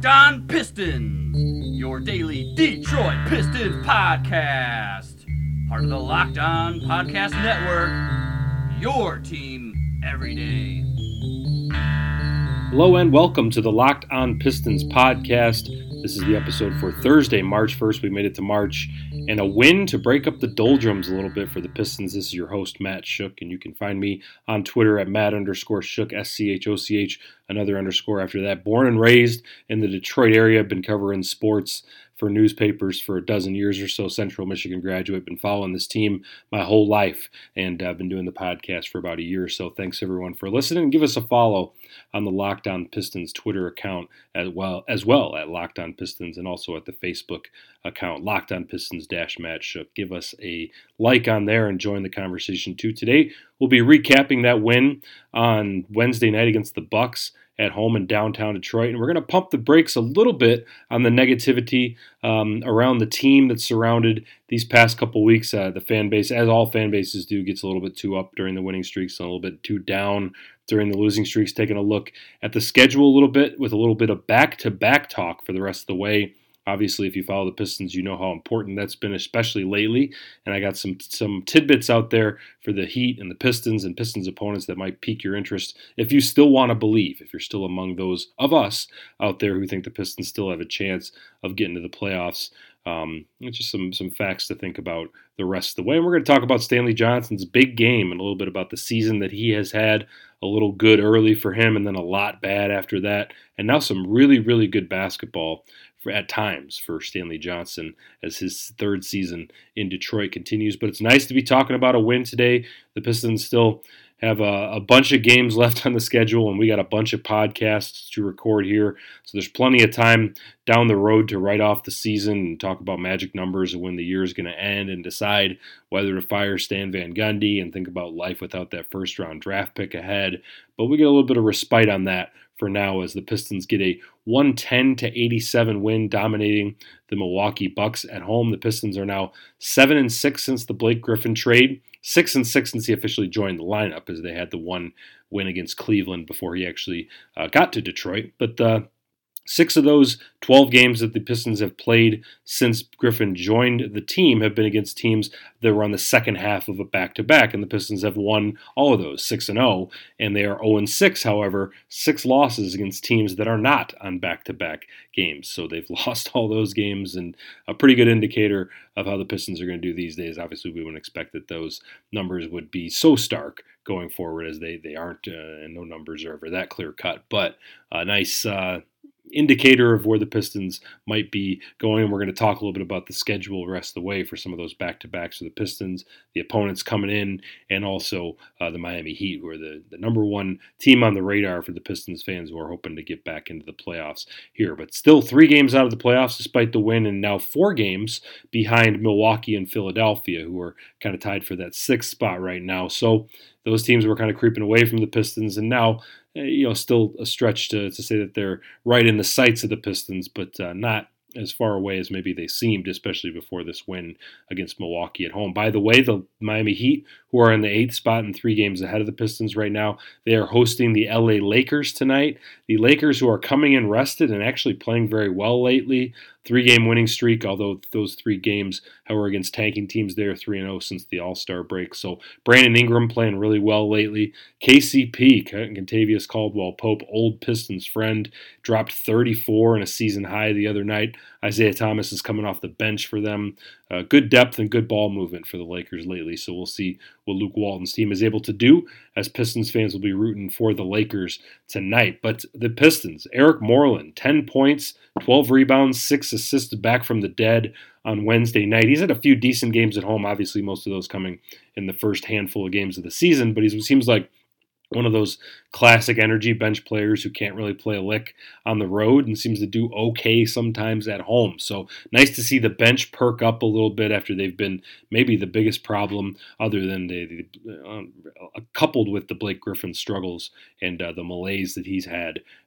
Locked On Pistons, your daily Detroit Pistons podcast. Part of the Locked On Podcast Network, your team every day. Hello and welcome to the Locked On Pistons podcast. This is the episode for Thursday, March 1st. We made it to March, and a win to break up the doldrums a little bit for the Pistons. This is your host, Matt Shook, and you can find me on Twitter at Matt_Shook, SCHOCH, another underscore after that. Born and raised in the Detroit area, I've been covering sports for newspapers for a dozen years or so. Central Michigan graduate, been following this team my whole life, and I've been doing the podcast for about a year or so. Thanks everyone for listening. Give us a follow on the Locked On Pistons Twitter account as well at Locked On Pistons, and also at the Facebook account Locked On Pistons Matt Shook. Give us a like on there and join the conversation too. Today we'll be recapping that win on Wednesday night against the Bucks at home in downtown Detroit, and we're going to pump the brakes a little bit on the negativity around the team that surrounded these past couple weeks. The fan base, as all fan bases do, gets a little bit too up during the winning streaks and a little bit too down during the losing streaks. Taking a look at the schedule a little bit with a little bit of back-to-back talk for the rest of the way. Obviously, if you follow the Pistons, you know how important that's been, especially lately. And I got some tidbits out there for the Heat and the Pistons and Pistons opponents that might pique your interest if you still want to believe, if you're still among those of us out there who think the Pistons still have a chance of getting to the playoffs. It's just some facts to think about the rest of the way. And we're going to talk about Stanley Johnson's big game and a little bit about the season that he has had. A little good early for him and then a lot bad after that. And now some really, really good basketball at times for Stanley Johnson as his third season in Detroit continues. But it's nice to be talking about a win today. The Pistons still have a bunch of games left on the schedule, and we got a bunch of podcasts to record here. So there's plenty of time down the road to write off the season and talk about magic numbers and when the year is going to end and decide whether to fire Stan Van Gundy and think about life without that first-round draft pick ahead. But we get a little bit of respite on that for now as the Pistons get a 110-87 win dominating the Milwaukee Bucks at home. The Pistons are now 7-6 since the Blake Griffin trade. 6-6 since he officially joined the lineup, as they had the one win against Cleveland before he actually got to Detroit. But 6 of those 12 games that the Pistons have played since Griffin joined the team have been against teams that were on the second half of a back-to-back, and the Pistons have won all of those, 6-0, and they are 0-6, however, 6 losses against teams that are not on back-to-back games. So they've lost all those games, and a pretty good indicator of how the Pistons are going to do these days. Obviously, we wouldn't expect that those numbers would be so stark going forward, as they aren't, and no numbers are ever that clear-cut, but a nice indicator of where the Pistons might be going. We're going to talk a little bit about the schedule the rest of the way for some of those back-to-backs for the Pistons, the opponents coming in, and also the Miami Heat, who are the number one team on the radar for the Pistons fans who are hoping to get back into the playoffs here. But still 3 games out of the playoffs despite the win, and now 4 games behind Milwaukee and Philadelphia, who are kind of tied for that 6th spot right now. So those teams were kind of creeping away from the Pistons, and now still a stretch to say that they're right in the sights of the Pistons, but not as far away as maybe they seemed, especially before this win against Milwaukee at home. By the way, the Miami Heat, who are in the 8th spot and 3 games ahead of the Pistons right now, they are hosting the LA Lakers tonight. The Lakers, who are coming in rested and actually playing very well lately, 3-game winning streak, although those 3 games, however, against tanking teams, they're 3-0 since the All-Star break. So Brandon Ingram playing really well lately. KCP, Kentavious Caldwell-Pope, old Pistons friend, dropped 34 in a season high the other night. Isaiah Thomas is coming off the bench for them. Good depth and good ball movement for the Lakers lately, so we'll see what Luke Walton's team is able to do, as Pistons fans will be rooting for the Lakers tonight. But the Pistons, Eric Moreland, 10 points, 12 rebounds, 6 assists back from the dead on Wednesday night. He's had a few decent games at home, obviously most of those coming in the first handful of games of the season, but he seems like one of those classic energy bench players who can't really play a lick on the road and seems to do okay sometimes at home. So nice to see the bench perk up a little bit after they've been maybe the biggest problem, other than coupled with the Blake Griffin struggles and the malaise that he's had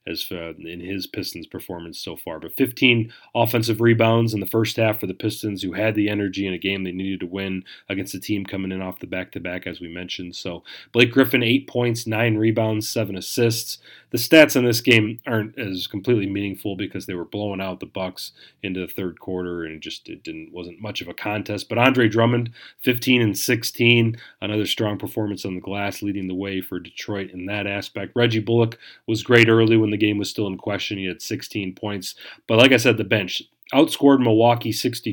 as in his Pistons performance so far. But 15 offensive rebounds in the first half for the Pistons, who had the energy in a game they needed to win against a team coming in off the back-to-back, as we mentioned. So Blake Griffin, 8 points, 9 rebounds, 7 assists. The stats in this game aren't as completely meaningful because they were blowing out the Bucks into the third quarter, and wasn't much of a contest. But Andre Drummond, 15 and 16, another strong performance on the glass, leading the way for Detroit in that aspect. Reggie Bullock was great early when the game was still in question. He had 16 points. But like I said, the bench outscored Milwaukee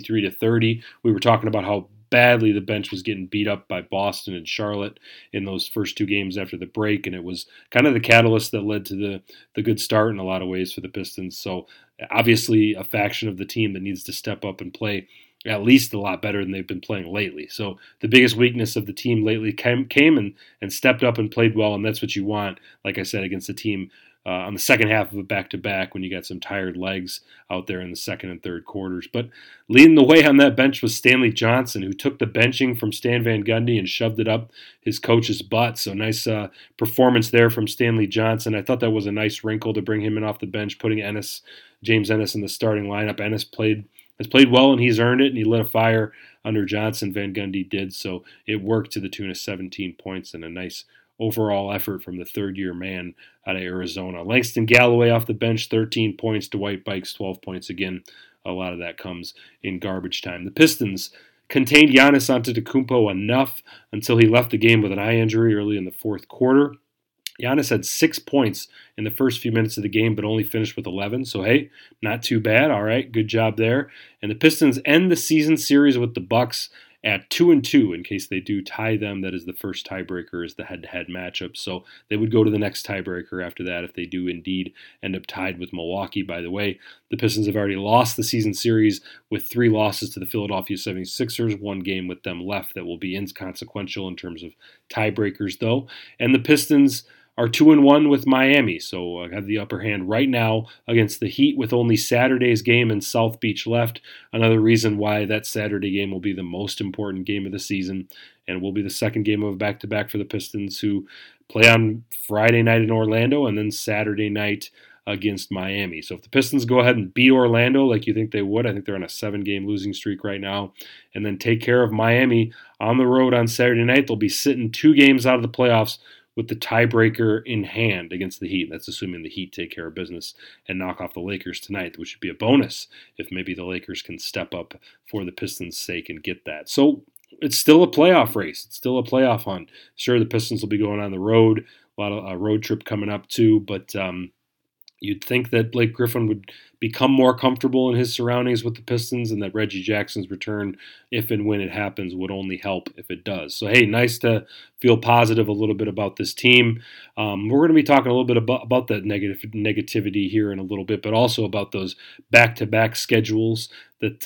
63-30. We were talking about how badly the bench was getting beat up by Boston and Charlotte in those first 2 games after the break, and it was kind of the catalyst that led to the good start in a lot of ways for the Pistons. So obviously a faction of the team that needs to step up and play at least a lot better than they've been playing lately. So the biggest weakness of the team lately came and stepped up and played well, and that's what you want, like I said, against a team on the second half of a back-to-back when you got some tired legs out there in the second and third quarters. But leading the way on that bench was Stanley Johnson, who took the benching from Stan Van Gundy and shoved it up his coach's butt. So nice performance there from Stanley Johnson. I thought that was a nice wrinkle to bring him in off the bench, putting James Ennis in the starting lineup. Ennis has played well, and he's earned it, and he lit a fire under Johnson. Van Gundy did, so it worked to the tune of 17 points and a nice overall effort from the third-year man out of Arizona. Langston Galloway off the bench, 13 points. Dwight Bikes, 12 points. Again, a lot of that comes in garbage time. The Pistons contained Giannis Antetokounmpo enough until he left the game with an eye injury early in the fourth quarter. Giannis had 6 points in the first few minutes of the game, but only finished with 11. So, hey, not too bad. All right, good job there. And the Pistons end the season series with the Bucks at 2-2. In case they do tie them, that is the first tiebreaker, is the head-to-head matchup. So they would go to the next tiebreaker after that if they do indeed end up tied with Milwaukee. By the way, the Pistons have already lost the season series with 3 losses to the Philadelphia 76ers, 1 game with them left that will be inconsequential in terms of tiebreakers, though. And the Pistons are 2-1 with Miami, so have the upper hand right now against the Heat with only Saturday's game in South Beach left. Another reason why that Saturday game will be the most important game of the season, and will be the second game of a back-to-back for the Pistons, who play on Friday night in Orlando and then Saturday night against Miami. So if the Pistons go ahead and beat Orlando like you think they would, I think they're on a 7-game losing streak right now, and then take care of Miami on the road on Saturday night, they'll be sitting 2 games out of the playoffs with the tiebreaker in hand against the Heat. That's assuming the Heat take care of business and knock off the Lakers tonight, which would be a bonus if maybe the Lakers can step up for the Pistons' sake and get that. So it's still a playoff race. It's still a playoff hunt. Sure, the Pistons will be going on the road, a lot of a road trip coming up too, but you'd think that Blake Griffin would become more comfortable in his surroundings with the Pistons, and that Reggie Jackson's return, if and when it happens, would only help if it does. So, hey, nice to feel positive a little bit about this team. We're going to be talking a little bit about that negativity here in a little bit, but also about those back-to-back schedules that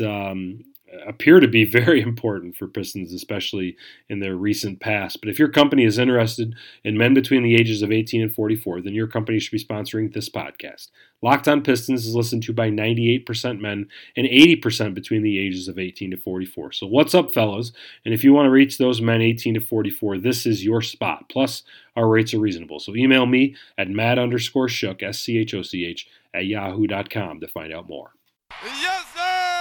appear to be very important for Pistons, especially in their recent past. But if your company is interested in men between the ages of 18 and 44, then your company should be sponsoring this podcast. Locked On Pistons is listened to by 98% men and 80% between the ages of 18 to 44. So what's up, fellas? And if you want to reach those men 18 to 44, this is your spot. Plus, our rates are reasonable. So email me at Matt_Schoch, SCHOCH, at yahoo.com to find out more. Yes, sir!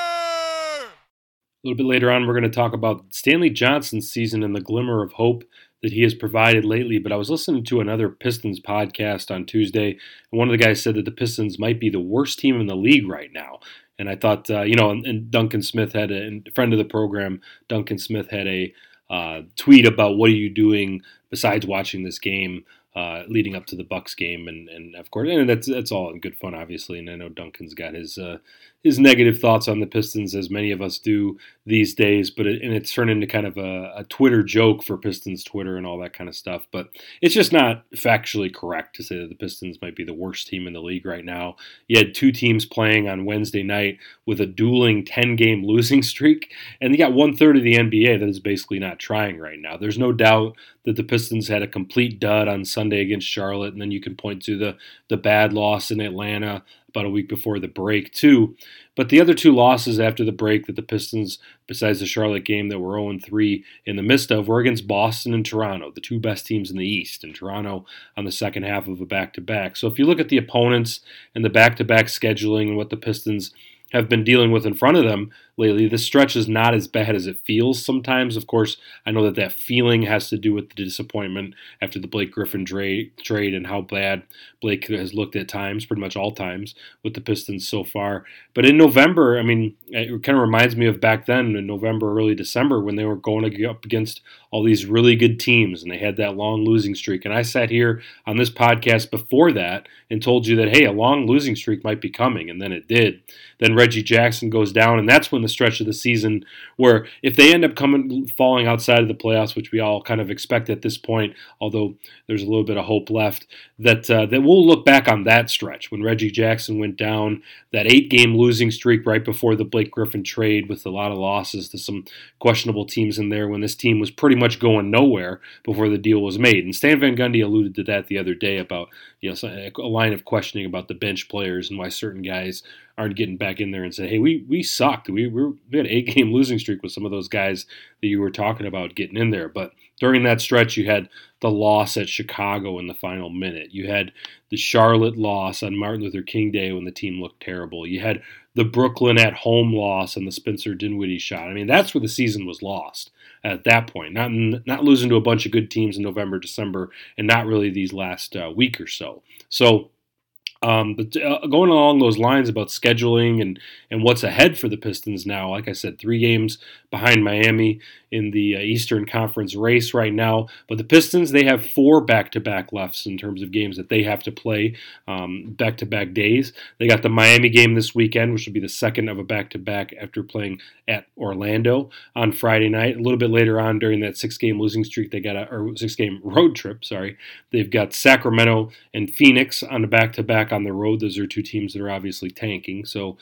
A little bit later on, we're going to talk about Stanley Johnson's season and the glimmer of hope that he has provided lately. But I was listening to another Pistons podcast on Tuesday, and one of the guys said that the Pistons might be the worst team in the league right now. And I thought, and Duncan Smith had a friend of the program, Duncan Smith had a tweet about what are you doing besides watching this game leading up to the Bucks game, and of course, and that's all in good fun, obviously. And I know Duncan's got his negative thoughts on the Pistons, as many of us do these days. But it's turned into kind of a Twitter joke for Pistons Twitter and all that kind of stuff. But it's just not factually correct to say that the Pistons might be the worst team in the league right now. You had 2 teams playing on Wednesday night with a dueling 10-game losing streak, and you got 1/3 of the NBA that is basically not trying right now. There's no doubt that the Pistons had a complete dud on Sunday against Charlotte, and then you can point to the bad loss in Atlanta, about a week before the break too. But the other two losses after the break that the Pistons, besides the Charlotte game that we're 0-3 in the midst of, were against Boston and Toronto, the two best teams in the East, and Toronto on the second half of a back-to-back. So if you look at the opponents and the back-to-back scheduling and what the Pistons have been dealing with in front of them lately, this stretch is not as bad as it feels sometimes. Of course, I know that feeling has to do with the disappointment after the Blake Griffin trade and how bad Blake has looked at times, pretty much all times, with the Pistons so far. But in November, I mean, it kind of reminds me of back then in November, early December, when they were going up against all these really good teams and they had that long losing streak. And I sat here on this podcast before that and told you that, hey, a long losing streak might be coming, and then it did. Then Reggie Jackson goes down, and that's when the stretch of the season where if they end up falling outside of the playoffs, which we all kind of expect at this point, although there's a little bit of hope left, that we'll look back on that stretch when Reggie Jackson went down, that 8-game losing streak right before the Blake Griffin trade with a lot of losses to some questionable teams in there when this team was pretty much going nowhere before the deal was made. And Stan Van Gundy alluded to that the other day about a line of questioning about the bench players and why certain guys aren't getting back in there and say, hey, we sucked. We had an 8-game losing streak with some of those guys that you were talking about getting in there. But during that stretch, you had the loss at Chicago in the final minute. You had the Charlotte loss on Martin Luther King Day when the team looked terrible. You had the Brooklyn at home loss and the Spencer Dinwiddie shot. I mean, that's where the season was lost at that point. Not losing to a bunch of good teams in November, December, and not really these last week or so. So, going along those lines about scheduling and what's ahead for the Pistons now, like I said, 3 games behind Miami in the Eastern Conference race right now. But the Pistons, they have 4 back-to-back lefts in terms of games that they have to play back-to-back days. They got the Miami game this weekend, which will be the second of a back-to-back after playing at Orlando on Friday night. A little bit later on during that 6-game losing streak, they got 6-game road trip, they've got Sacramento and Phoenix on a back-to-back on the road. Those are 2 teams that are obviously tanking. So,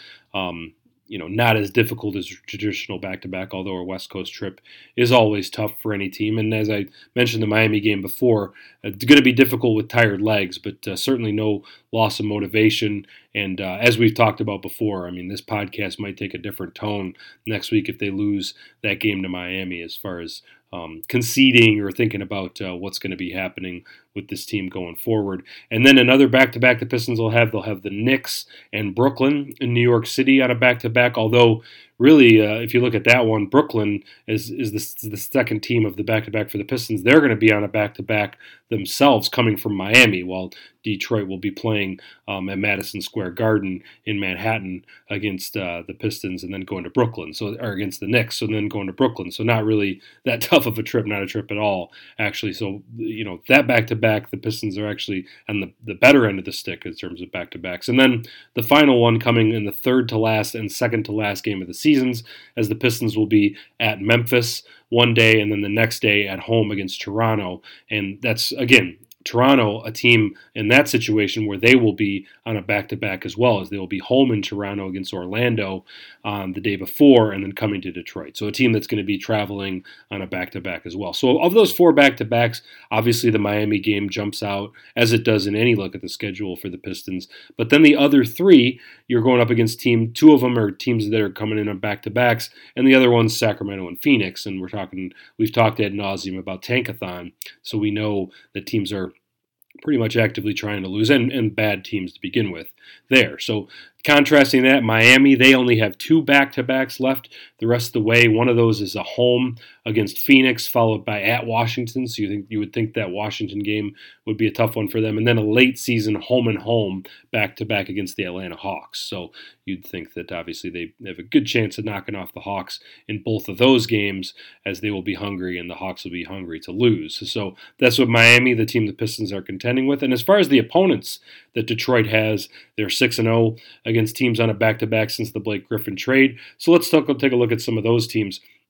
not as difficult as a traditional back-to-back, although a West Coast trip is always tough for any team. And as I mentioned the Miami game before, it's going to be difficult with tired legs, but certainly no loss of motivation. And as we've talked about before, I mean, this podcast might take a different tone next week if they lose that game to Miami as far as conceding or thinking about what's going to be happening with this team going forward. And then another back-to-back the Pistons will have. They'll have the Knicks and Brooklyn in New York City on a back-to-back, although really, if you look at that one, Brooklyn is the second team of the back-to-back for the Pistons. They're going to be on a back-to-back themselves coming from Miami, while Detroit will be playing at Madison Square Garden in Manhattan against the Pistons and then going to Brooklyn, or against the Knicks, and then going to Brooklyn. So not really that tough of a trip, not a trip at all, actually. So, that back-to-back, the Pistons are actually on the better end of the stick in terms of back-to-backs. And then the final one coming in the third to last and second to last game of the seasons, as the Pistons will be at Memphis one day and then the next day at home against Toronto. And that's, again, Toronto, a team in that situation where they will be on a back-to-back as well, as they will be home in Toronto against Orlando the day before and then coming to Detroit. So a team that's going to be traveling on a back-to-back as well. So of those 4 back-to-backs, obviously the Miami game jumps out, as it does in any look at the schedule for the Pistons. But then the other 3, you're going up against 2 of them are teams that are coming in on back-to-backs, and the other one's Sacramento and Phoenix. And we've talked ad nauseum about Tankathon, so we know that teams are pretty much actively trying to lose, and bad teams to begin with there. So contrasting that, Miami, they only have 2 back-to-backs left the rest of the way. One of those is a home against Phoenix, followed by at Washington. So you would think that Washington game would be a tough one for them. And then a late season home and home back-to-back against the Atlanta Hawks. So you'd think that obviously they have a good chance of knocking off the Hawks in both of those games, as they will be hungry and the Hawks will be hungry to lose. So that's what Miami, the team the Pistons are contending with. And as far as the opponents that Detroit has, they're 6-0 against teams on a back-to-back since the Blake Griffin trade. So let's take a look at some of those teams.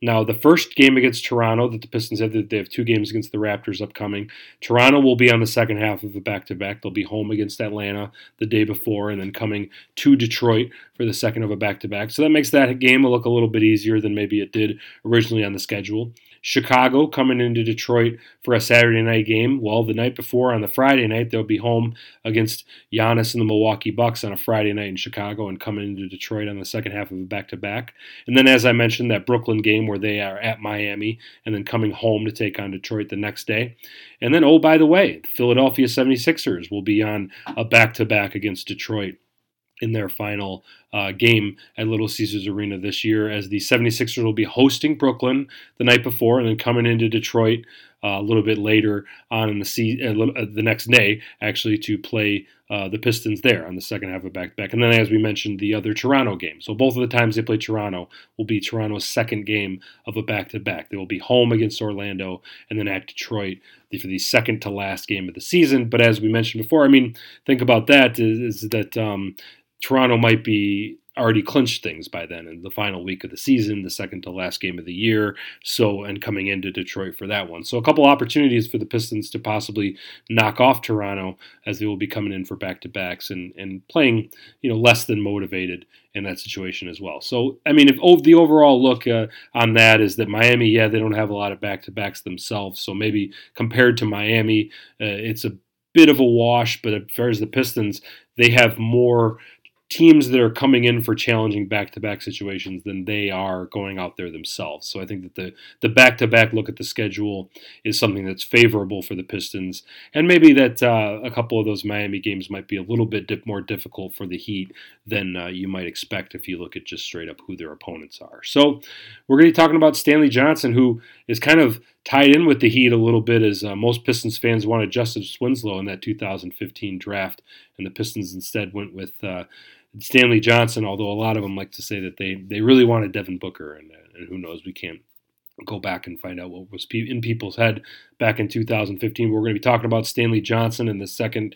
Now, the first game against Toronto that the Pistons have, they have 2 games against the Raptors upcoming. Toronto will be on the second half of a back-to-back. They'll be home against Atlanta the day before and then coming to Detroit for the second of a back-to-back. So that makes that game look a little bit easier than maybe it did originally on the schedule. Chicago coming into Detroit for a Saturday night game. Well, the night before on the Friday night, they'll be home against Giannis and the Milwaukee Bucks on a Friday night in Chicago and coming into Detroit on the second half of a back-to-back. And then, as I mentioned, that Brooklyn game where they are at Miami and then coming home to take on Detroit the next day. And then, oh, by the way, the Philadelphia 76ers will be on a back-to-back against Detroit in their final game at Little Caesars Arena this year, as the 76ers will be hosting Brooklyn the night before and then coming into Detroit a little bit later on in the next day, actually, to play the Pistons there on the second half of back-to-back. And then, as we mentioned, the other Toronto game. So both of the times they play Toronto will be Toronto's second game of a back-to-back. They will be home against Orlando and then at Detroit for the second to last game of the season. But as we mentioned before, I mean, think about that, is that Toronto might be already clinched things by then in the final week of the season, the second to last game of the year, and coming into Detroit for that one. So a couple opportunities for the Pistons to possibly knock off Toronto, as they will be coming in for back-to-backs and playing, less than motivated in that situation as well. So, I mean, if the overall look on that is that Miami, they don't have a lot of back-to-backs themselves, so maybe compared to Miami, it's a bit of a wash, but as far as the Pistons, they have more teams that are coming in for challenging back-to-back situations than they are going out there themselves. So I think that the back-to-back look at the schedule is something that's favorable for the Pistons, and maybe that a couple of those Miami games might be a little bit more difficult for the Heat than you might expect if you look at just straight up who their opponents are. So we're going to be talking about Stanley Johnson, who is kind of tied in with the Heat a little bit, as most Pistons fans wanted Justice Winslow in that 2015 draft, and the Pistons instead went with Stanley Johnson, although a lot of them like to say that they really wanted Devin Booker, and who knows, we can't go back and find out what was in people's head back in 2015. We're going to be talking about Stanley Johnson in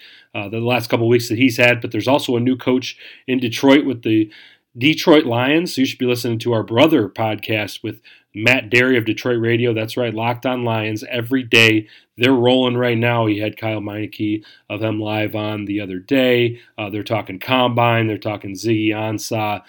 the last couple of weeks that he's had, but there's also a new coach in Detroit with the Detroit Lions, so you should be listening to our brother podcast with Matt Derry of Detroit Radio. That's right, Locked On Lions every day. They're rolling right now. He had Kyle Meineke of them live on the other day. They're talking Combine. They're talking Ziggy Ansah,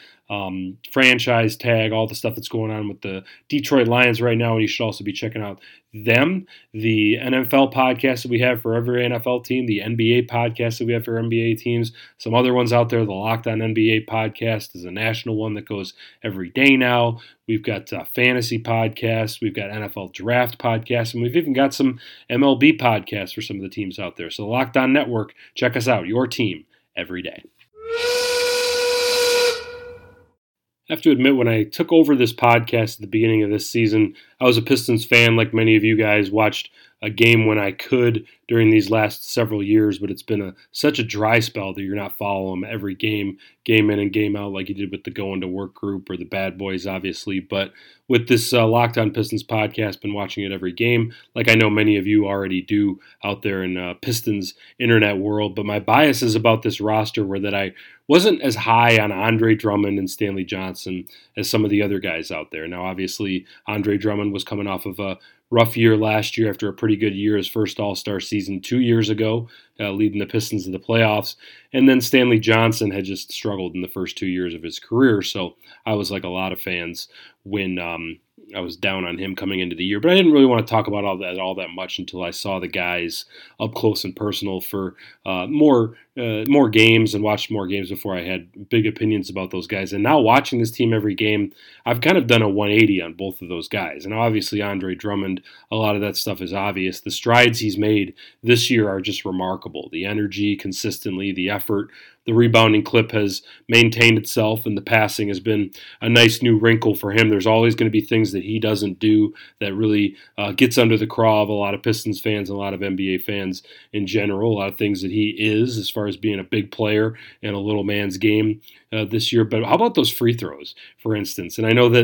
franchise tag, all the stuff that's going on with the Detroit Lions right now. And you should also be checking out them, the NFL podcast that we have for every NFL team, the NBA podcast that we have for NBA teams, some other ones out there. The Locked On NBA podcast is a national one that goes every day now. We've got fantasy podcasts, we've got NFL draft podcasts, and we've even got some MLB podcasts for some of the teams out there. So the Locked On Network, check us out, your team every day. I have to admit, when I took over this podcast at the beginning of this season, I was a Pistons fan, like many of you guys, watched a game when I could during these last several years, but it's been such a dry spell that you're not following them every game in and game out like you did with the Going to Work group or the Bad Boys, obviously. But with this Locked On Pistons podcast, been watching it every game, like I know many of you already do out there in Pistons internet world. But my bias is about this roster where that I wasn't as high on Andre Drummond and Stanley Johnson as some of the other guys out there. Now, obviously, Andre Drummond was coming off of a rough year last year after a pretty good year, his first All-Star season 2 years ago, leading the Pistons to the playoffs. And then Stanley Johnson had just struggled in the first 2 years of his career. So I was like a lot of fans when I was down on him coming into the year. But I didn't really want to talk about all that much until I saw the guys up close and personal for more games and watched more games before I had big opinions about those guys. And now watching this team every game, I've kind of done a 180 on both of those guys. And obviously Andre Drummond, a lot of that stuff is obvious. The strides he's made this year are just remarkable. The energy, consistently, the effort, the rebounding clip has maintained itself, and the passing has been a nice new wrinkle for him. There's always going to be things that he doesn't do that really gets under the craw of a lot of Pistons fans and a lot of NBA fans in general. A lot of things that he is as far as being a big player in a little man's game this year. But how about those free throws, for instance? And I know that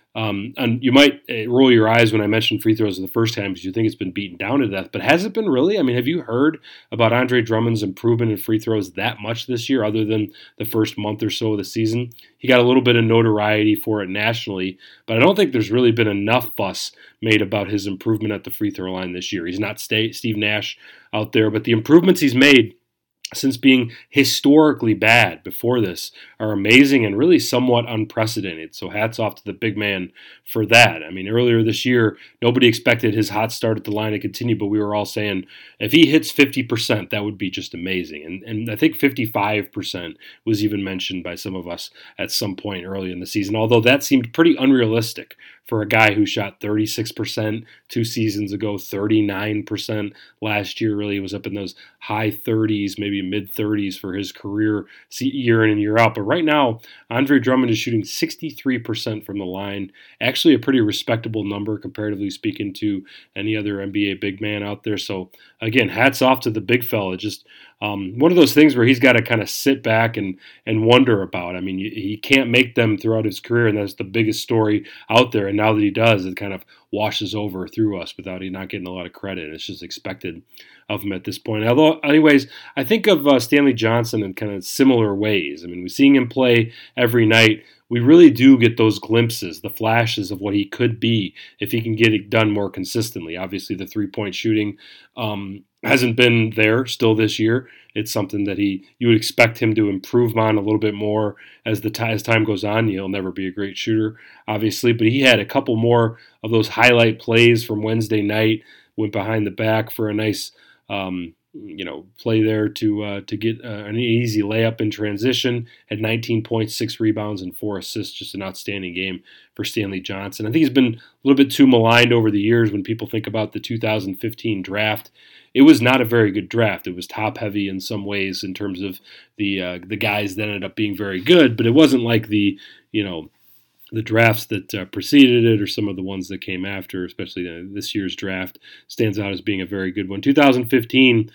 And you might roll your eyes when I mentioned free throws the first time because you think it's been beaten down to death. But has it been really? I mean, have you heard about Andre Drummond's improvement in free throws that much this year other than the first month or so of the season? He got a little bit of notoriety for it nationally, but I don't think there's really been enough fuss made about his improvement at the free throw line this year. He's not Steve Nash out there, but the improvements he's made since being historically bad before this are amazing and really somewhat unprecedented. So hats off to the big man for that. I mean, earlier this year, nobody expected his hot start at the line to continue, but we were all saying if he hits 50%, that would be just amazing. And I think 55% was even mentioned by some of us at some point early in the season, although that seemed pretty unrealistic for a guy who shot 36% 2 seasons ago, 39% last year. Really was up in those high 30s, maybe mid 30s for his career year in and year out. But right now, Andre Drummond is shooting 63% from the line. Actually a pretty respectable number, comparatively speaking, to any other NBA big man out there. So again, hats off to the big fella. Just one of those things where he's got to kind of sit back and wonder about. I mean, he can't make them throughout his career, and that's the biggest story out there. And now that he does, it kind of washes over through us without he not getting a lot of credit. It's just expected of him at this point. Although, anyways, I think of Stanley Johnson in kind of similar ways. I mean, we're seeing him play every night. We really do get those glimpses, the flashes of what he could be if he can get it done more consistently. Obviously, the three-point shooting hasn't been there still this year. It's something that you would expect him to improve on a little bit more as time goes on. He'll never be a great shooter, obviously, but he had a couple more of those highlight plays from Wednesday night, went behind the back for a nice play there to get an easy layup in transition, had 19 points, 6 rebounds, and 4 assists. Just an outstanding game for Stanley Johnson. I think he's been a little bit too maligned over the years when people think about the 2015 draft. It was not a very good draft. It was top-heavy in some ways in terms of the guys that ended up being very good, but it wasn't like the drafts that preceded it or some of the ones that came after, especially this year's draft, stands out as being a very good one. 2015,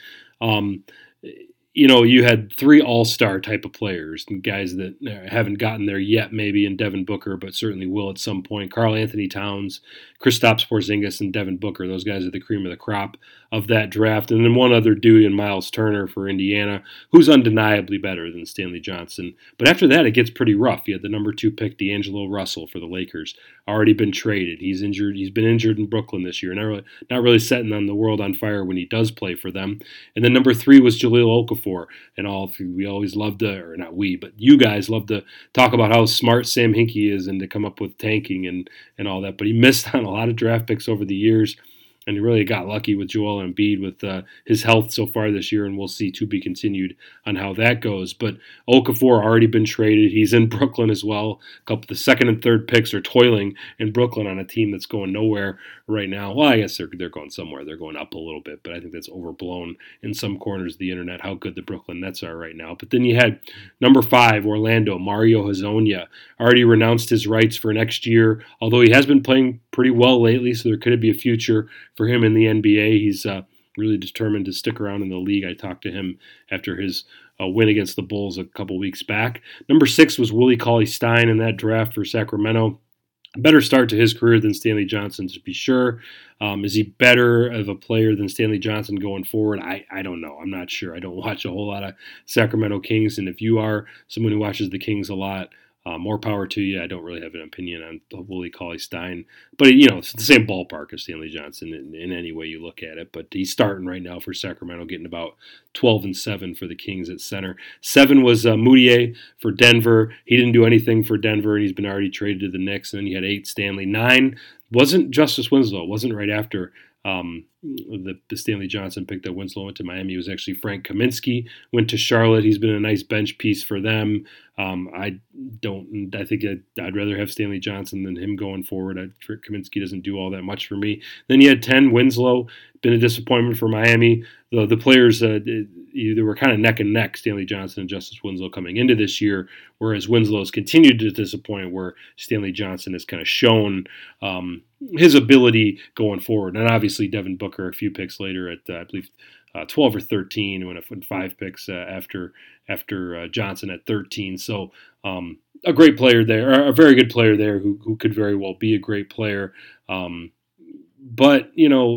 you had 3 all-star type of players, and guys that haven't gotten there yet, maybe in Devin Booker, but certainly will at some point. Karl Anthony Towns, Kristaps Porzingis, and Devin Booker. Those guys are the cream of the crop of that draft. And then one other dude in Miles Turner for Indiana, who's undeniably better than Stanley Johnson. But after that, it gets pretty rough. You had the number 2 pick, D'Angelo Russell, for the Lakers. Already been traded. He's injured. He's been injured in Brooklyn this year. Not really setting on the world on fire when he does play for them. And then number 3 was Jahlil Okafor. And we always love to, or not we, but you guys love to talk about how smart Sam Hinkie is and to come up with tanking and all that. But he missed on a lot of draft picks over the years. And he really got lucky with Joel Embiid with his health so far this year, and we'll see to be continued on how that goes. But Okafor already been traded. He's in Brooklyn as well. The second and third picks are toiling in Brooklyn on a team that's going nowhere right now. Well, I guess they're going somewhere. They're going up a little bit, but I think that's overblown in some corners of the internet how good the Brooklyn Nets are right now. But then you had number 5, Orlando, Mario Hezonja, already renounced his rights for next year, although he has been playing pretty well lately, so there could be a future for him in the NBA. He's really determined to stick around in the league. I talked to him after his win against the Bulls a couple weeks back. Number 6 was Willie Cauley-Stein in that draft for Sacramento. A better start to his career than Stanley Johnson, to be sure. Is he better of a player than Stanley Johnson going forward? I don't know. I'm not sure. I don't watch a whole lot of Sacramento Kings, and if you are someone who watches the Kings a lot, more power to you. I don't really have an opinion on Willie Cauley-Stein, but it's the same ballpark as Stanley Johnson in any way you look at it. But he's starting right now for Sacramento, getting about 12-7 for the Kings at center. 7 was Mudiay for Denver. He didn't do anything for Denver, and he's been already traded to the Knicks. And then you had 8 Stanley. 9 wasn't Justice Winslow. It wasn't right after the Stanley Johnson pick that Winslow went to Miami. It was actually Frank Kaminsky, went to Charlotte. He's been a nice bench piece for them. I think I'd rather have Stanley Johnson than him going forward. Kaminsky doesn't do all that much for me. Then you had 10, Winslow, been a disappointment for Miami. The players, they were kind of neck and neck, Stanley Johnson and Justice Winslow coming into this year, whereas Winslow's continued to disappoint, where Stanley Johnson has kind of shown his ability going forward. And obviously Devin Booker a few picks later at, I believe, 12 or 13, went 5 picks after Johnson at 13. So a great player there, or a very good player there who could very well be a great player. But,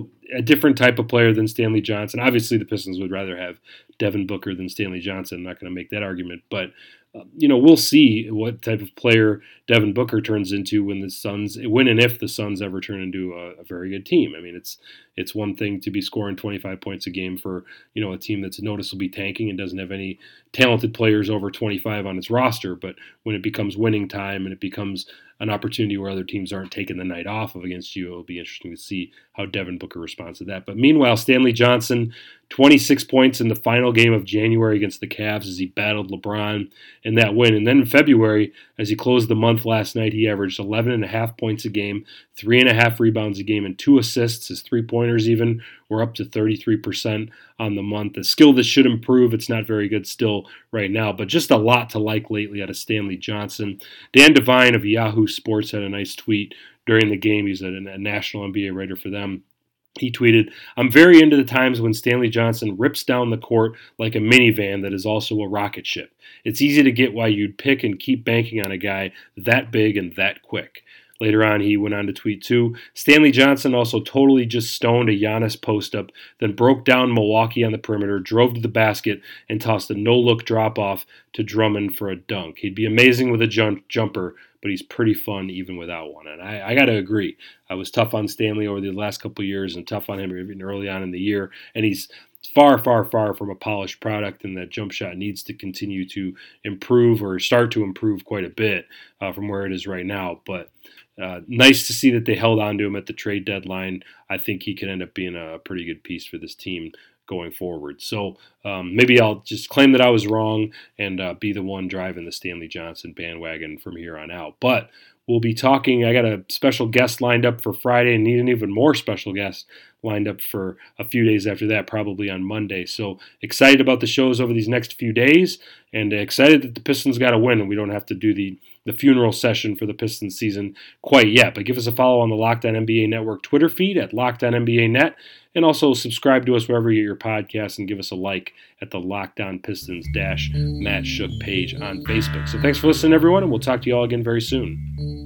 a different type of player than Stanley Johnson. Obviously, the Pistons would rather have Devin Booker than Stanley Johnson. I'm not going to make that argument. But, we'll see what type of player Devin Booker turns into when and if the Suns ever turn into a very good team. I mean, it's one thing to be scoring 25 points a game for, a team that's noticeably tanking and doesn't have any talented players over 25 on its roster. But when it becomes winning time and it becomes an opportunity where other teams aren't taking the night off against you, it'll be interesting to see how Devin Booker responds to that. But meanwhile, Stanley Johnson, 26 points in the final game of January against the Cavs as he battled LeBron in that win. And then in February, as he closed the month last night, he averaged 11.5 points a game, 3.5 rebounds a game, and 2 assists. His three-pointers even were up to 33% on the month. A skill that should improve. It's not very good still right now, but just a lot to like lately out of Stanley Johnson. Dan Devine of Yahoo Sports had a nice tweet during the game. He's a national NBA writer for them. He tweeted, "I'm very into the times when Stanley Johnson rips down the court like a minivan that is also a rocket ship. It's easy to get why you'd pick and keep banking on a guy that big and that quick." Later on, he went on to tweet too, "Stanley Johnson also totally just stoned a Giannis post-up, then broke down Milwaukee on the perimeter, drove to the basket, and tossed a no-look drop-off to Drummond for a dunk. He'd be amazing with a jumper, but he's pretty fun even without one." And I got to agree. I was tough on Stanley over the last couple of years and tough on him even early on in the year. And he's far, far, far from a polished product, and that jump shot needs to continue to improve or start to improve quite a bit from where it is right now. But nice to see that they held on to him at the trade deadline. I think he could end up being a pretty good piece for this team going forward. So maybe I'll just claim that I was wrong and be the one driving the Stanley Johnson bandwagon from here on out. But we'll be talking. I got a special guest lined up for Friday and need an even more special guest lined up for a few days after that, probably on Monday. So excited about the shows over these next few days and excited that the Pistons got a win and we don't have to do the funeral session for the Pistons season quite yet. But give us a follow on the Locked On NBA Network Twitter feed at Locked On NBA Net, and also subscribe to us wherever you get your podcasts and give us a like at the Locked On Pistons-Matt Shook page on Facebook. So thanks for listening, everyone, and we'll talk to you all again very soon.